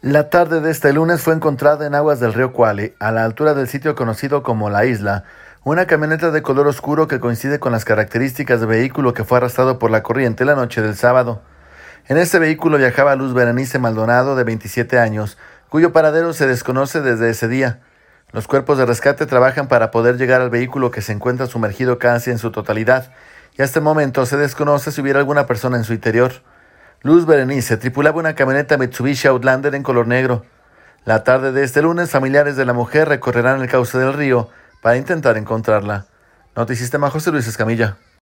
La tarde de este lunes fue encontrada en aguas del río Cuale, a la altura del sitio conocido como La Isla, una camioneta de color oscuro que coincide con las características del vehículo que fue arrastrado por la corriente la noche del sábado. En este vehículo viajaba Luz Berenice Maldonado, de 27 años, cuyo paradero se desconoce desde ese día. Los cuerpos de rescate trabajan para poder llegar al vehículo, que se encuentra sumergido casi en su totalidad, y hasta el momento se desconoce si hubiera alguna persona en su interior. Luz Berenice tripulaba una camioneta Mitsubishi Outlander en color negro. La tarde de este lunes, familiares de la mujer recorrerán el cauce del río para intentar encontrarla. Notisistema, José Luis Escamilla.